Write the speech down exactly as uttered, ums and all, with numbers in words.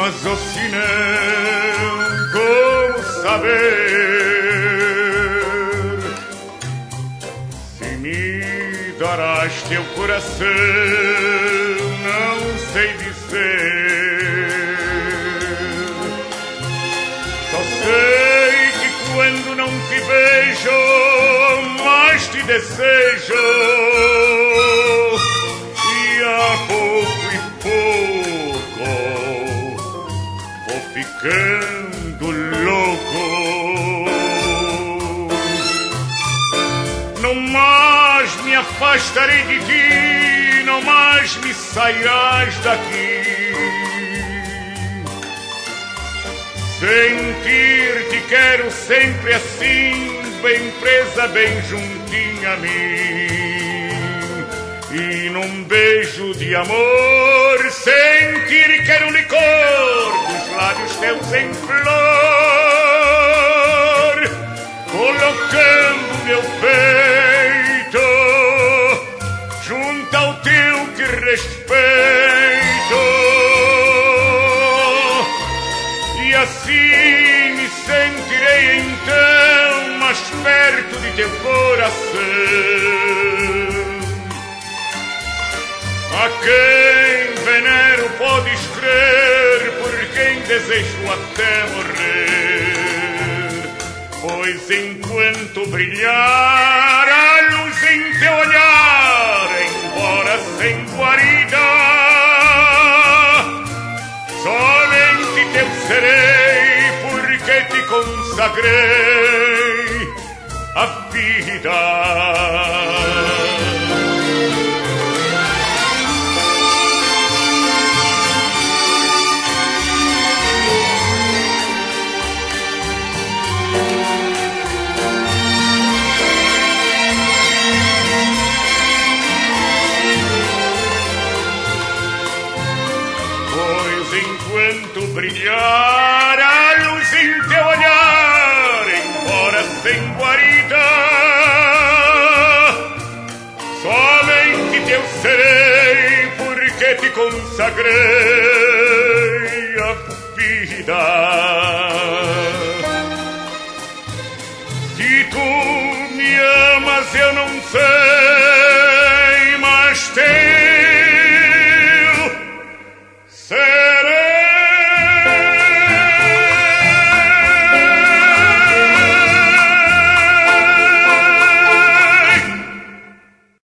Mas ou se não, como saber se me darás teu coração? Não sei dizer. Só sei que quando não te vejo, mais te desejo. E a pouco e pouco vou ficando louco. Não mais me afastarei de ti, não mais me sairás daqui. Sentir-te quero sempre assim, bem presa, bem juntinha a mim. E num beijo de amor sentir quero licor dos lábios teus em flor, colocando meu peito junto ao teu que respeito. E assim me sentirei então mais perto de teu coração. A quem venero podes crer, por quem desejo até morrer. Pois enquanto brilhar a luz em teu olhar, embora sem guarida, somente teu serei, porque te consagrei a vida. Enquanto brilhar a luz em teu olhar, embora sem guarida, somente teu serei, porque te consagrei a vida. Se tu me amas, eu não